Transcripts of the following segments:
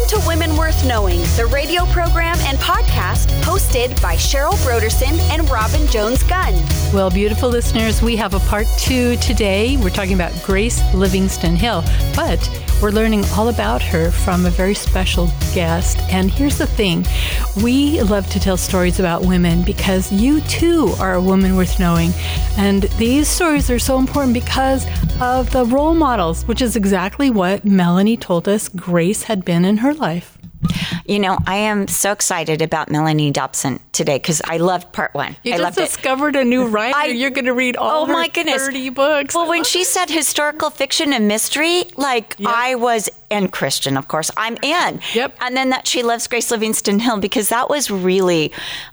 Welcome to Women Worth Knowing, the radio program and podcast hosted by Cheryl Broderson and Robin Jones-Gunn. Well, beautiful listeners, we have a part 2 today. We're talking about Grace Livingston Hill, but we're learning all about her from a very special guest. And here's the thing. We love to tell stories about women because you too are a woman worth knowing. And these stories are so important because of the role models, which is exactly what Melanie told us Grace had been in her life. You know, I am so excited about Melanie Dobson today because I loved part 1. You just discovered a new writer. You're going to read all her 30 books. Well, when she said historical fiction and mystery, I was, and Christian, of course, I'm in. Yep. And then that she loves Grace Livingston Hill because that was really,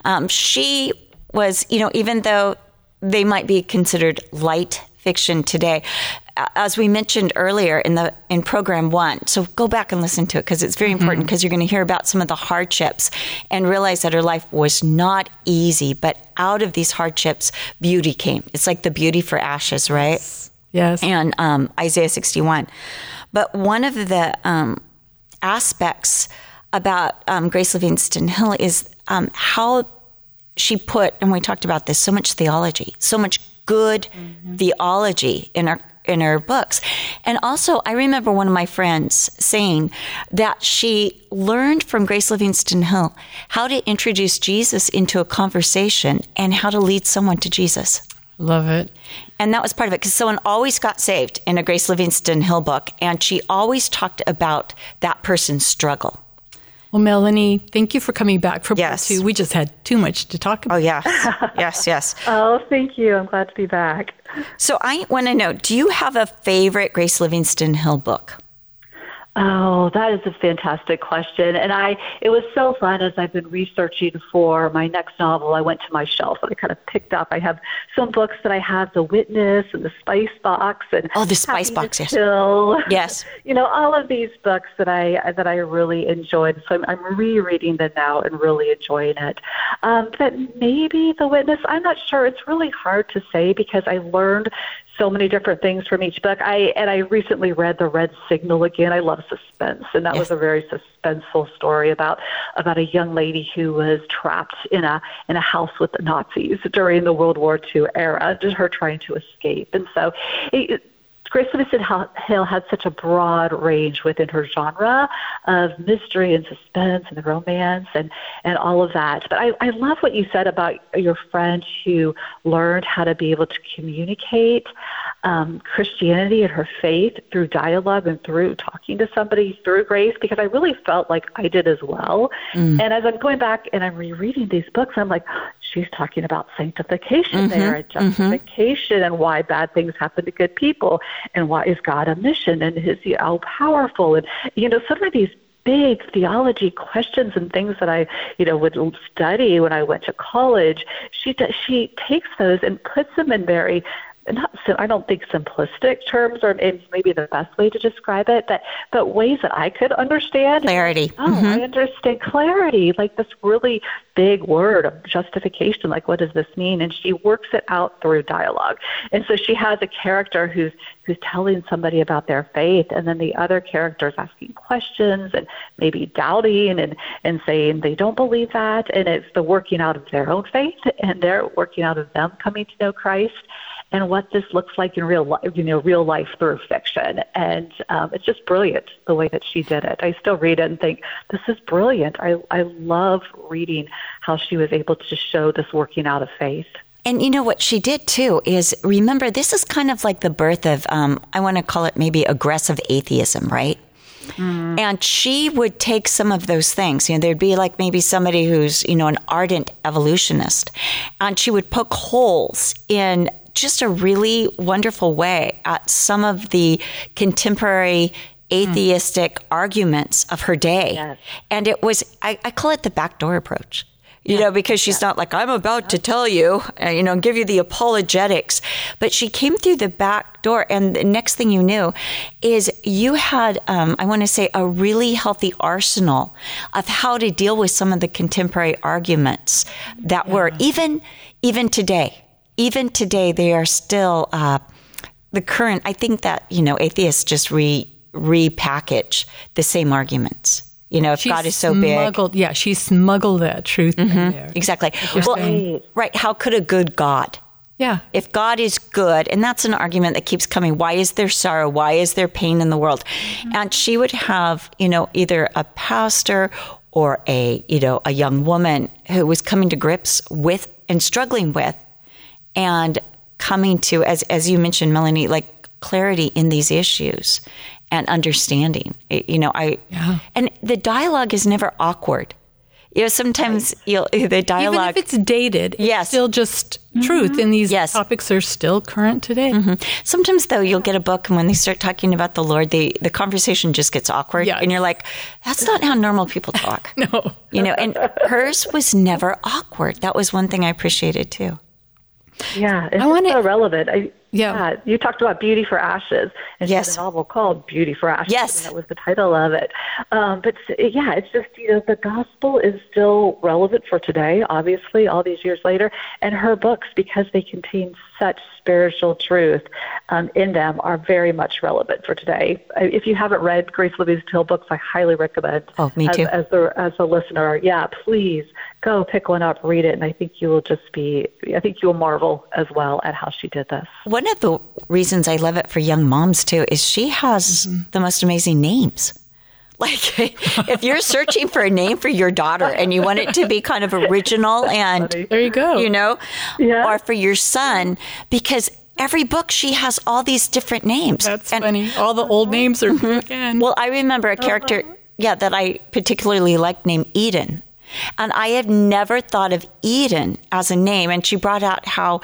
she was, even though they might be considered light fiction today, as we mentioned earlier in program 1, so go back and listen to it because it's very important because you're going to hear about some of the hardships and realize that her life was not easy, but out of these hardships, beauty came. It's like the beauty for ashes, right? Yes. And Isaiah 61. But one of the aspects about Grace Livingston Hill is how she put, and we talked about this, so much theology, so much good theology in her books. And also, I remember one of my friends saying that she learned from Grace Livingston Hill how to introduce Jesus into a conversation and how to lead someone to Jesus. Love it. And that was part of it because someone always got saved in a Grace Livingston Hill book, and she always talked about that person's struggle. Well, Melanie, thank you for coming back for part 2. We just had too much to talk about. Oh, yeah. Yes. Oh, thank you. I'm glad to be back. So I want to know, do you have a favorite Grace Livingston Hill book? Oh, that is a fantastic question. And it was so fun as I've been researching for my next novel. I went to my shelf and I kind of picked up. I have some books that I have, The Witness and The Spice Box. And The Spice Box, yes. Yes. All of these books that I really enjoyed. So I'm rereading them now and really enjoying it. But maybe The Witness, I'm not sure. It's really hard to say because I learned so many different things from each book. I recently read The Red Signal again. I love suspense, and that was a very suspenseful story about a young lady who was trapped in a house with the Nazis during the World War II era, just her trying to escape. And so Grace Livingston Hill had such a broad range within her genre of mystery and suspense and the romance and all of that. But I love what you said about your friend who learned how to be able to communicate Christianity and her faith through dialogue and through talking to somebody through Grace, because I really felt like I did as well. And as I'm going back and I'm rereading these books, I'm like, she's talking about sanctification there and justification and why bad things happen to good people and why is God omniscient and is he all powerful, and some of these big theology questions and things that I would study when I went to college. She takes those and puts them in very, I don't think simplistic terms, or maybe the best way to describe it, but ways that I could understand. Clarity. I understand clarity, like this really big word of justification. Like, what does this mean? And she works it out through dialogue. And so she has a character who's telling somebody about their faith, and then the other characters asking questions and maybe doubting and saying they don't believe that. And it's the working out of their own faith, and they're working out of them coming to know Christ, and what this looks like in real life, real life through fiction. And it's just brilliant the way that she did it. I still read it and think, this is brilliant. I love reading how she was able to show this working out of faith. And what she did too is, remember, this is kind of like the birth of, I want to call it maybe aggressive atheism, right? And she would take some of those things. There'd be like maybe somebody who's, an ardent evolutionist, and she would poke holes in just a really wonderful way at some of the contemporary atheistic arguments of her day. Yes. And it was, I call it the backdoor approach. Because she's not like, I'm about to tell you, give you the apologetics. But she came through the back door, and the next thing you knew is you had, I want to say, a really healthy arsenal of how to deal with some of the contemporary arguments that were even today. Even today, they are still the current. I think that atheists just repackage the same arguments. if God is so big. Yeah, she smuggled that truth in there. Exactly. Right. How could a good God? Yeah. If God is good, and that's an argument that keeps coming, why is there sorrow? Why is there pain in the world? And she would have, either a pastor or a young woman who was coming to grips with and struggling with and coming to, as you mentioned, Melanie, like clarity in these issues and understanding. And the dialogue is never awkward. Sometimes the dialogue, even if it's dated, it's still just truth, and these topics are still current today. Sometimes, though, you'll get a book, and when they start talking about the Lord, the conversation just gets awkward, and you're like, "That's not how normal people talk." No, and hers was never awkward. That was one thing I appreciated too. Yeah, it's so relevant. You talked about Beauty for Ashes, and she had a novel called Beauty for Ashes. Yes. And that was the title of it. But it's just, the gospel is still relevant for today, obviously, all these years later. And her books, because they contain such spiritual truth in them, are very much relevant for today. If you haven't read Grace Livingston Hill books, I highly recommend. Oh, me too. As a listener, please go pick one up, read it, and I think you will marvel as well at how she did this. One of the reasons I love it for young moms too is she has the most amazing names. Like, if you're searching for a name for your daughter and you want it to be kind of original and there you go, or for your son, because every book she has all these different names. That's funny. All the old names are again. Well, I remember a character, that I particularly liked named Eden. And I have never thought of Eden as a name. And she brought out how,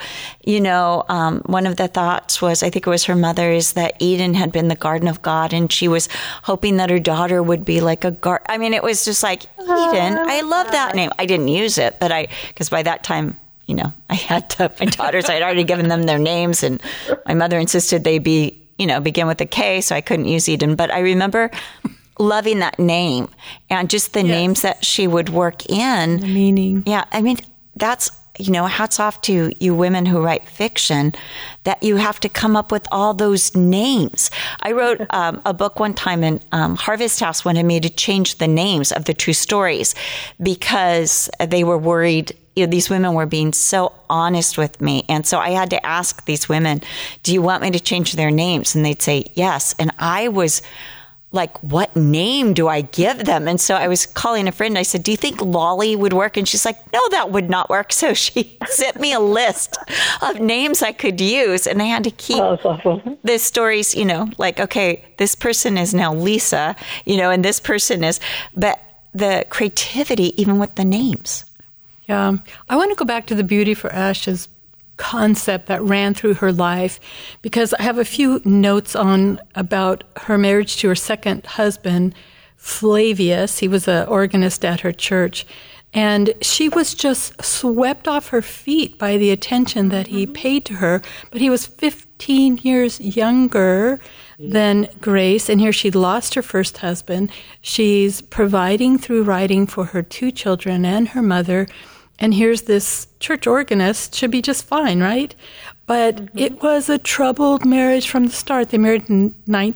one of the thoughts was, I think it was her mother, is that Eden had been the garden of God. And she was hoping that her daughter would be like a garden. I mean, it was just like, Eden, I love that name. I didn't use it, but because by that time, I had my daughters, I'd already given them their names. And my mother insisted they begin with a K. So I couldn't use Eden. But I remember loving that name and just the names that she would work in. The meaning. Yeah. I mean, that's, hats off to you women who write fiction, that you have to come up with all those names. I wrote a book one time, and Harvest House wanted me to change the names of the true stories because they were worried. These women were being so honest with me. And so I had to ask these women, do you want me to change their names? And they'd say, yes. And I was like, what name do I give them? And so I was calling a friend. I said, do you think Lolly would work? And she's like, no, that would not work. So she sent me a list of names I could use. And I had to keep the stories, like, okay, this person is now Lisa, and this person is, but the creativity, even with the names. Yeah. I want to go back to the Beauty for Ashes concept that ran through her life, because I have a few notes about her marriage to her second husband, Flavius. He was an organist at her church, and she was just swept off her feet by the attention that he paid to her. But he was 15 years younger than Grace, and here she'd lost her first husband. She's providing through writing for her two children and her mother. And here's this church organist, should be just fine, right? But it was a troubled marriage from the start. They married in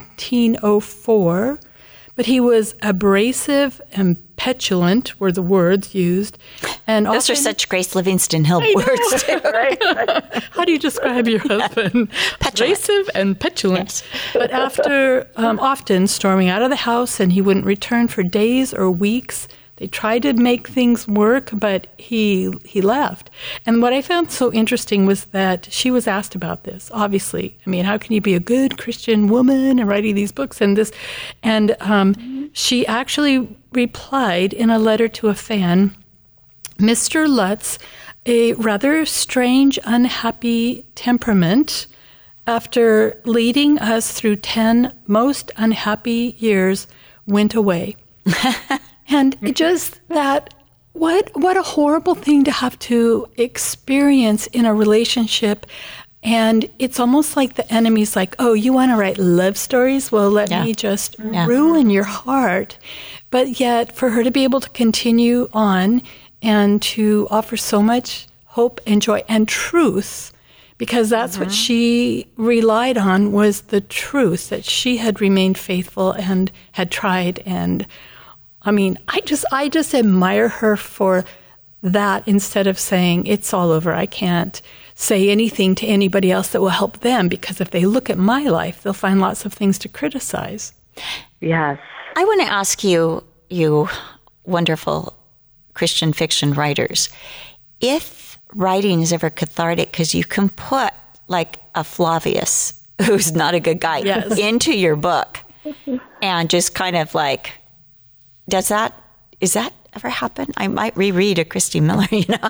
1904, but he was abrasive and petulant were the words used. And those are such Grace Livingston Hill words, too. Right? How do you describe your husband? Abrasive and petulant. Yes. But after often storming out of the house, and he wouldn't return for days or weeks. They tried to make things work, but he left. And what I found so interesting was that she was asked about this, obviously. I mean, how can you be a good Christian woman and writing these books and this? And she actually replied in a letter to a fan, Mr. Lutz, a rather strange, unhappy temperament, after leading us through 10 most unhappy years, went away. And just that, what a horrible thing to have to experience in a relationship. And it's almost like the enemy's like, oh, you want to write love stories? Well, let me just ruin your heart. But yet for her to be able to continue on and to offer so much hope and joy and truth, because that's what she relied on, was the truth, that she had remained faithful and had tried. And I mean, I just admire her for that instead of saying, it's all over, I can't say anything to anybody else that will help them, because if they look at my life, they'll find lots of things to criticize. Yes. I want to ask you, you wonderful Christian fiction writers, if writing is ever cathartic, because you can put like a Flavius, who's not a good guy, into your book and just kind of like, is that ever happen? I might reread a Christy Miller,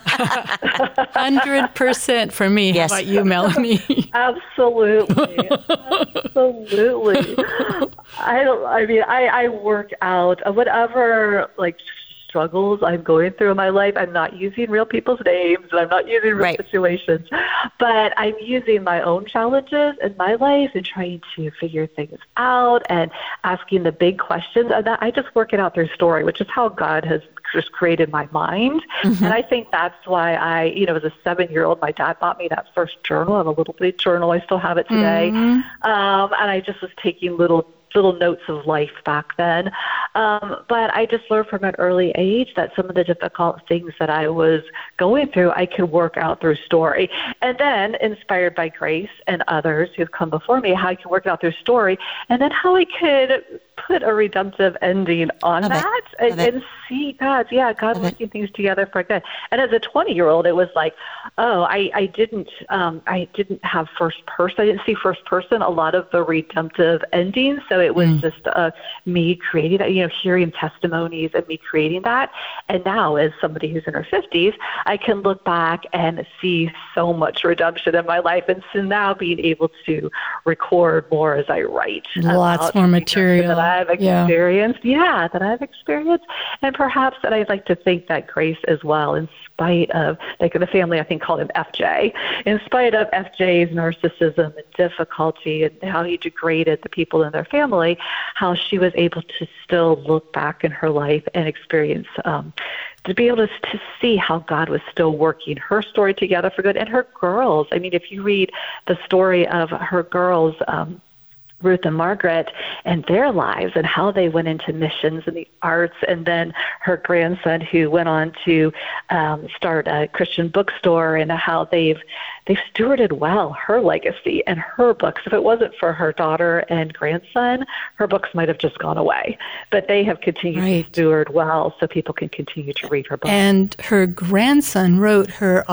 100% for me. Yes. How about you, Melanie? Absolutely. Absolutely. I work out whatever like struggles I'm going through in my life. I'm not using real people's names and I'm not using real situations, but I'm using my own challenges in my life and trying to figure things out and asking the big questions. And I just work it out through story, which is how God has just created my mind. Mm-hmm. And I think that's why as a 7-year-old, my dad bought me that first journal. I have a little bitty journal. I still have it today. Mm-hmm. And I just was taking little notes of life back then. But I just learned from an early age that some of the difficult things that I was going through, I could work out through story. And then, inspired by Grace and others who've come before me, how I could work it out through story, and then how I could put a redemptive ending on that and see God working things together for good. And as a 20-year-old, it was like, I didn't have first person. I didn't see first person a lot of the redemptive endings. So it was just me creating that, hearing testimonies and me creating that. And now, as somebody who's in her 50s, I can look back and see so much redemption in my life. And so now being able to record more as I write. Lots more material that I've experienced. That I've experienced. And perhaps that I'd like to think that Grace as well, in spite of, like the family, I think, called him FJ, in spite of FJ's narcissism and difficulty and how he degraded the people in their family, how she was able to still look back in her life and experience, to be able to see how God was still working her story together for good. And her girls, I mean, if you read the story of her girls, Ruth and Margaret, and their lives and how they went into missions and the arts, and then her grandson who went on to start a Christian bookstore, and how they've stewarded well her legacy and her books. If it wasn't for her daughter and grandson, her books might have just gone away. But they have continued to steward well so people can continue to read her books. And her grandson wrote her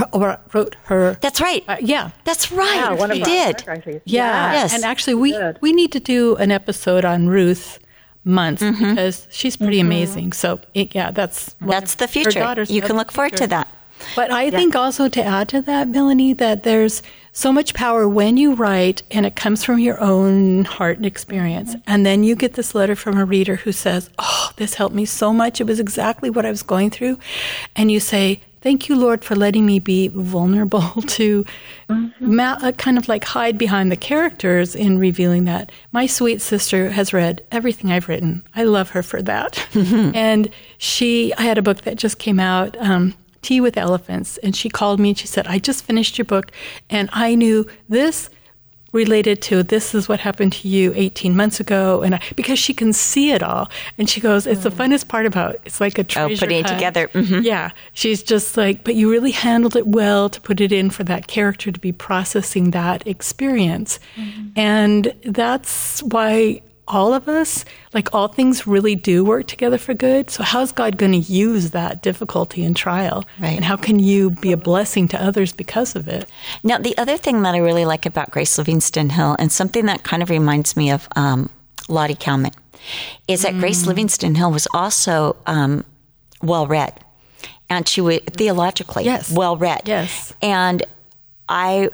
That's right. That's right. Yeah, one he of did. Yes. And actually, we need to do an episode on Ruth Muntz because she's pretty amazing. So, that's the future. You can look forward to that. But I think also to add to that, Melanie, that there's so much power when you write and it comes from your own heart and experience. And then you get this letter from a reader who says, this helped me so much. It was exactly what I was going through. And you say, thank you, Lord, for letting me be vulnerable to kind of like hide behind the characters in revealing that. My sweet sister has read everything I've written. I love her for that. And I had a book that just came out, Tea with Elephants, and she called me and she said, I just finished your book, and I knew this related to this is what happened to you 18 months ago, and because she can see it all, and she goes, it's the funnest part about it. It's like a treasure putting hunt. It together. Yeah, she's just like, but you really handled it well to put it in for that character to be processing that experience, and that's why all of us, like all things really do work together for good. So how's God going to use that difficulty and trial? Right. And how can you be a blessing to others because of it? Now, the other thing that I really like about Grace Livingston Hill, and something that kind of reminds me of Lottie Kalman, is that Grace Livingston Hill was also well-read. And she was theologically well-read. Yes. And I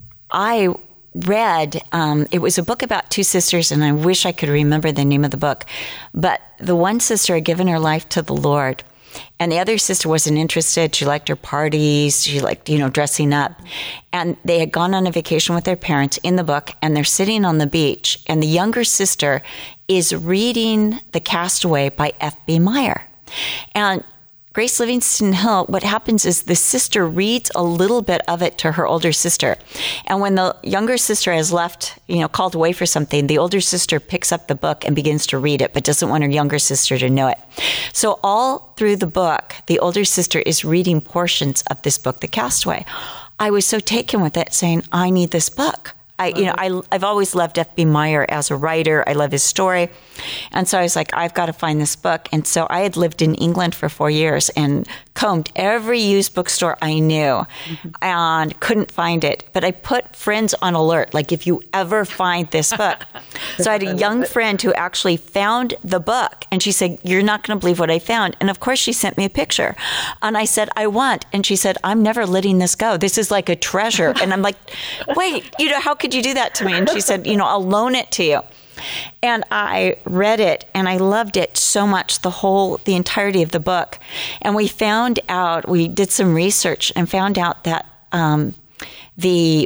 read, it was a book about two sisters, and I wish I could remember the name of the book, but the one sister had given her life to the Lord, and the other sister wasn't interested. She liked her parties. She liked, dressing up. And they had gone on a vacation with their parents in the book, and they're sitting on the beach, and the younger sister is reading The Castaway by F.B. Meyer. And Grace Livingston Hill, what happens is the sister reads a little bit of it to her older sister. And when the younger sister has left, called away for something, the older sister picks up the book and begins to read it, but doesn't want her younger sister to know it. So all through the book, the older sister is reading portions of this book, The Castaway. I was so taken with it, saying, I need this book. I've always loved F.B. Meyer as a writer. I love his story. And so I was like, I've got to find this book. And so I had lived in England for 4 years and combed every used bookstore I knew and couldn't find it. But I put friends on alert, like if you ever find this book. So I had a young friend who actually found the book. And she said, you're not going to believe what I found. And of course, she sent me a picture. And I said, I want. And she said, I'm never letting this go. This is like a treasure. And I'm like, wait, how could you do that to me? And she said, I'll loan it to you. And I read it and I loved it so much, the entirety of the book. And we did some research and found out that the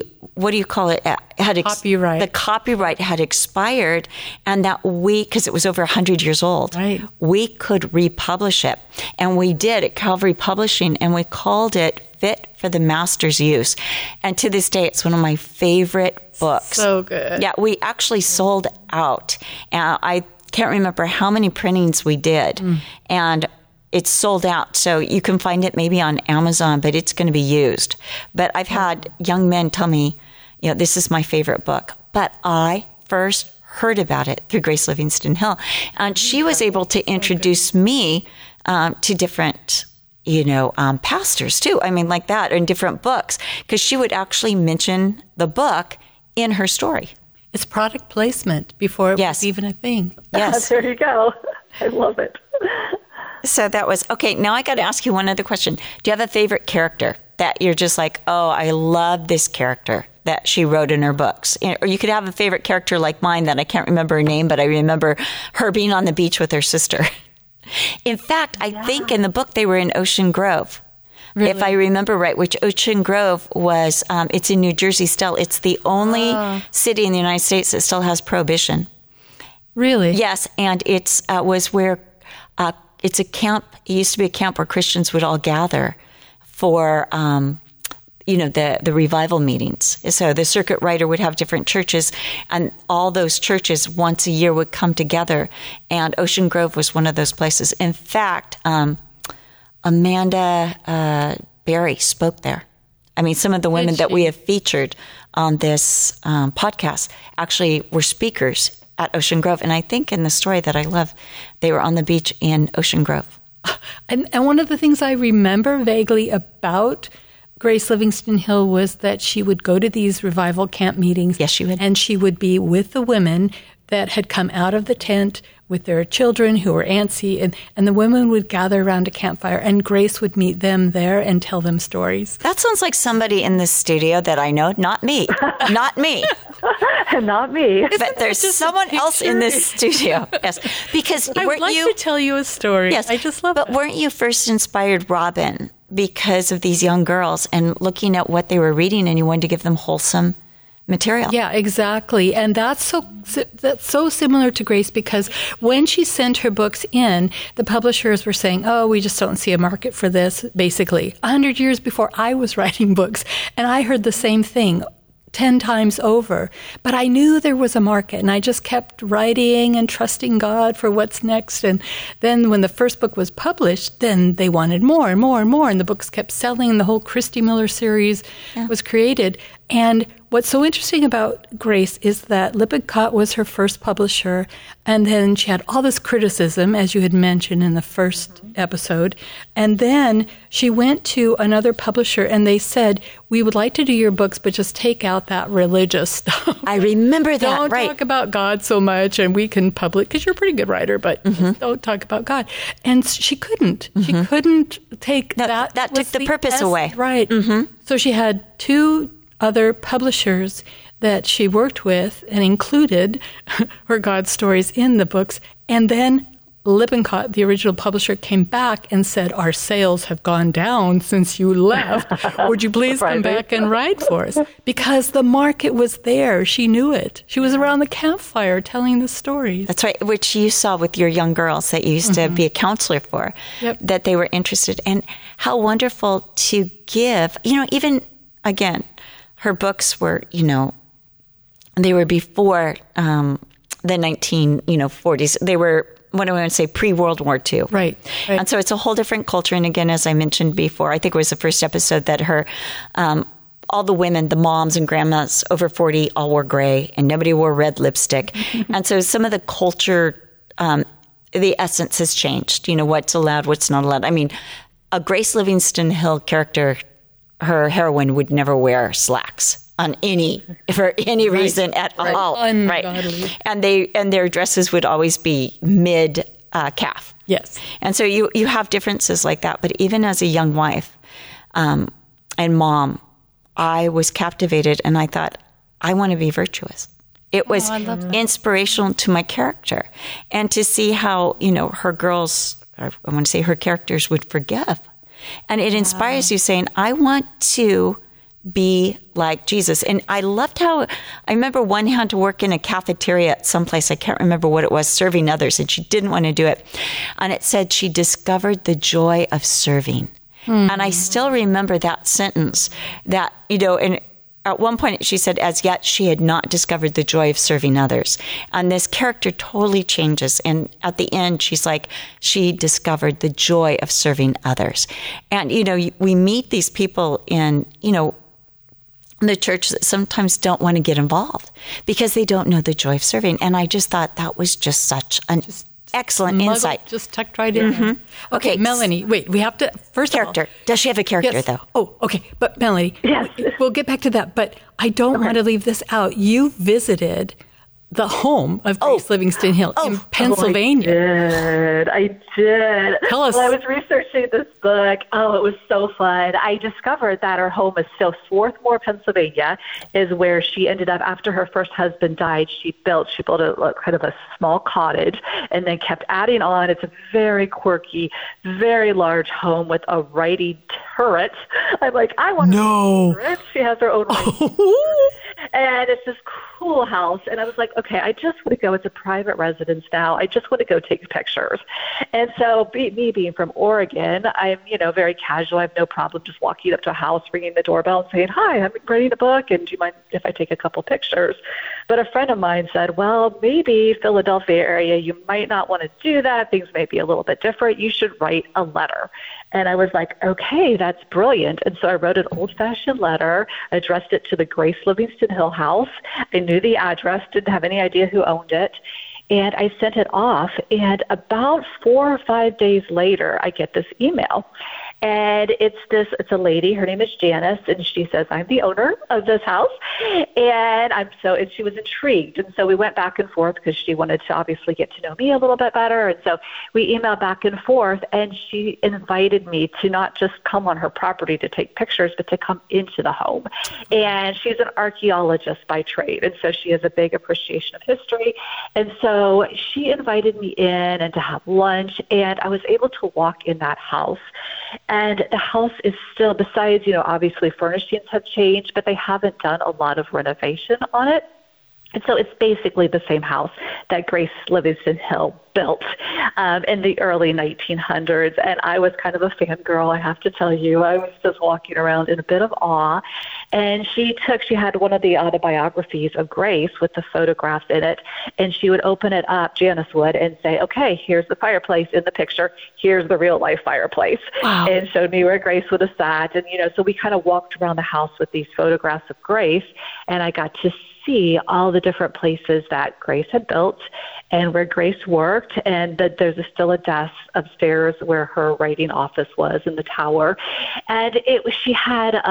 copyright had expired, and that because it was over 100 years old, right, we could republish it. And we did at Calvary Publishing, and we called it Fit for the Master's Use. And to this day, it's one of my favorite books. So good. Yeah, we actually sold out. And I can't remember how many printings we did. And it's sold out. So you can find it maybe on Amazon, but it's going to be used. But I've had young men tell me, this is my favorite book. But I first heard about it through Grace Livingston Hill. And she was able to introduce me to different pastors too. I mean, like that, in different books, because she would actually mention the book in her story. It's product placement before it was even a thing. Yes. There you go. I love it. So that was, okay, now I got to ask you one other question. Do you have a favorite character that you're just like, oh, I love this character that she wrote in her books? Or you could have a favorite character like mine that I can't remember her name, but I remember her being on the beach with her sister. In fact, I think in the book they were in Ocean Grove. Really? If I remember right, which Ocean Grove was, it's in New Jersey still. It's the only city in the United States that still has prohibition. Really? Yes, and it's was where it's a camp. It used to be a camp where Christians would all gather for the revival meetings. So the circuit rider would have different churches, and all those churches once a year would come together, and Ocean Grove was one of those places. In fact, Amanda Berry spoke there. I mean, some of the women that we have featured on this podcast actually were speakers at Ocean Grove. And I think in the story that I love, they were on the beach in Ocean Grove. And one of the things I remember vaguely about Grace Livingston Hill was that she would go to these revival camp meetings. Yes, she would. And she would be with the women that had come out of the tent with their children who were antsy, and the women would gather around a campfire, and Grace would meet them there and tell them stories. That sounds like somebody in the studio that I know. Not me. Not me. Not me. But there's someone else in this studio. Yes. Because I would like to tell you a story. Yes. I just love it. But weren't you first inspired, Robin, because of these young girls and looking at what they were reading, and you wanted to give them wholesome material? Yeah, exactly. And that's so similar to Grace, because when she sent her books in, the publishers were saying, oh, we just don't see a market for this, basically. 100 years before I was writing books. And I heard the same thing 10 times over. But I knew there was a market, and I just kept writing and trusting God for what's next. And then when the first book was published, then they wanted more and more and more, and the books kept selling. The whole Christy Miller series was created. And what's so interesting about Grace is that Lippincott was her first publisher, and then she had all this criticism, as you had mentioned in the first episode. And then she went to another publisher, and they said, we would like to do your books, but just take out that religious stuff. I remember that, Don't talk about God so much, and we can publish, because you're a pretty good writer, but don't talk about God. And she couldn't. She couldn't take that. That took the purpose away. Right. So she had two other publishers that she worked with and included her God stories in the books. And then Lippincott, the original publisher, came back and said, our sales have gone down since you left. Would you please come back and write for us? Because the market was there. She knew it. She was around the campfire telling the stories. That's right, which you saw with your young girls that you used to be a counselor for, that they were interested. And how wonderful to give, even, again, her books were, they were before the 1940s. They were, what do I want to say, pre-World War II. Right. And so it's a whole different culture. And again, as I mentioned before, I think it was the first episode that her, all the women, the moms and grandmas over 40 all wore gray and nobody wore red lipstick. And so some of the culture, the essence has changed, what's allowed, what's not allowed. I mean, a Grace Livingston Hill character, her heroine would never wear slacks for any reason at all. Ungodly. Right. And their dresses would always be mid calf. Yes. And so you have differences like that. But even as a young wife and mom, I was captivated and I thought, I want to be virtuous. It was inspirational to my character. And to see how, her girls, I want to say her characters would forgive. And it inspires you saying, I want to be like Jesus. And I loved how, I remember one had to work in a cafeteria at someplace, I can't remember what it was, serving others, and she didn't want to do it. And it said she discovered the joy of serving. And I still remember that sentence that, and at one point she said, as yet she had not discovered the joy of serving others. And this character totally changes. And at the end, she's like, she discovered the joy of serving others. And, we meet these people in, the church that sometimes don't want to get involved because they don't know the joy of serving. And I just thought that was just such an excellent insight. Just tucked right in there. Okay, Melanie, wait, we have to, first character. of all. Does she have a character, though? Oh, okay. But Melanie, yes. We'll get back to that. But I don't want to leave this out. You visited the home of Grace Livingston Hill in Pennsylvania. I did. Tell us. When I was researching this book, it was so fun. I discovered that her home is still Swarthmore, Pennsylvania, is where she ended up after her first husband died. She built a kind of a small cottage and then kept adding on. It's a very quirky, very large home with a writing turret. I'm like, I want a turret. She has her own writing turret. And it's this cool house. And I was like, okay, I just want to go. It's a private residence now. I just want to go take pictures. And so me being from Oregon, I'm, very casual. I have no problem just walking up to a house, ringing the doorbell and saying, hi, I'm writing a book. And do you mind if I take a couple pictures? But a friend of mine said, well, maybe Philadelphia area, you might not want to do that. Things may be a little bit different. You should write a letter. And I was like, okay, that's brilliant. And so I wrote an old-fashioned letter, addressed it to the Grace Livingston Hill house. I knew the address, didn't have any idea who owned it. And I sent it off. And about 4 or 5 days later, I get this email. And it's a lady, her name is Janice, and she says, I'm the owner of this house. And she was intrigued. And so we went back and forth because she wanted to obviously get to know me a little bit better. And so we emailed back and forth, and she invited me to not just come on her property to take pictures, but to come into the home. And she's an archaeologist by trade. And so she has a big appreciation of history. And so she invited me in and to have lunch, and I was able to walk in that house. And the house is still, besides, obviously furnishings have changed, but they haven't done a lot of renovation on it. And so it's basically the same house that Grace Livingston Hill built in the early 1900s. And I was kind of a fangirl, I have to tell you. I was just walking around in a bit of awe. And she had one of the autobiographies of Grace with the photographs in it. And she would open it up, Janice would, and say, okay, here's the fireplace in the picture. Here's the real life fireplace. Wow. And showed me where Grace would have sat. And, so we kind of walked around the house with these photographs of Grace. And I got to see all the different places that Grace had built and where Grace worked, and that there's still a desk upstairs where her writing office was in the tower. And she had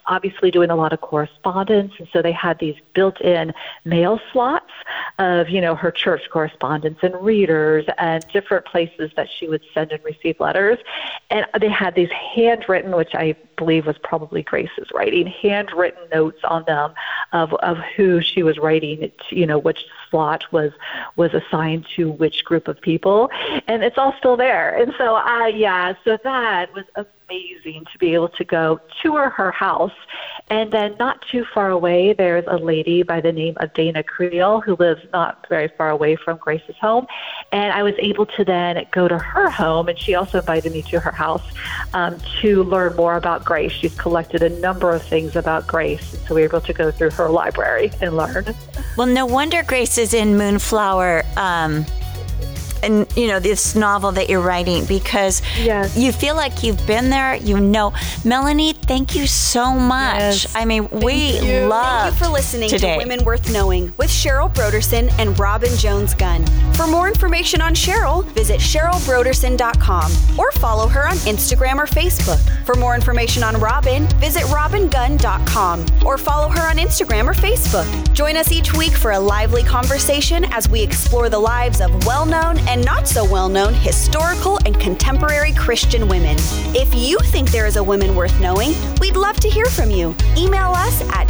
obviously doing a lot of correspondence, and so they had these built-in mail slots of, her church correspondence and readers and different places that she would send and receive letters. And they had these handwritten, which I believe was probably Grace's writing, handwritten notes on them of who she was writing, which slot was assigned to which group of people. And it's all still there. And so, so that was amazing to be able to go tour her house. And then not too far away, there's a lady by the name of Dana Creel who lives not very far away from Grace's home. And I was able to then go to her home, and she also invited me to her house to learn more about Grace. She's collected a number of things about Grace, and so we were able to go through her library and learn. Well, no wonder Grace is in Moonflower, and this novel that you're writing, because you feel like you've been there. Melanie, thank you so much. Yes. I mean, we love. Thank you for listening today. to Women Worth Knowing with Cheryl Brodersen and Robin Jones-Gunn. For more information on Cheryl, visit CherylBrodersen.com or follow her on Instagram or Facebook. For more information on Robin, visit RobinGunn.com or follow her on Instagram or Facebook. Join us each week for a lively conversation as we explore the lives of well-known and not so well-known historical and contemporary Christian women. If you think there is a woman worth knowing, we'd love to hear from you. Email us at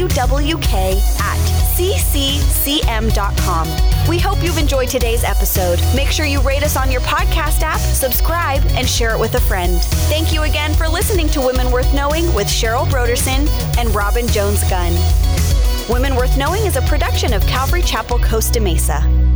wwk@cccm.com. We hope you've enjoyed today's episode. Make sure you rate us on your podcast app, subscribe, and share it with a friend. Thank you again for listening to Women Worth Knowing with Cheryl Brodersen and Robin Jones-Gunn. Women Worth Knowing is a production of Calvary Chapel, Costa Mesa.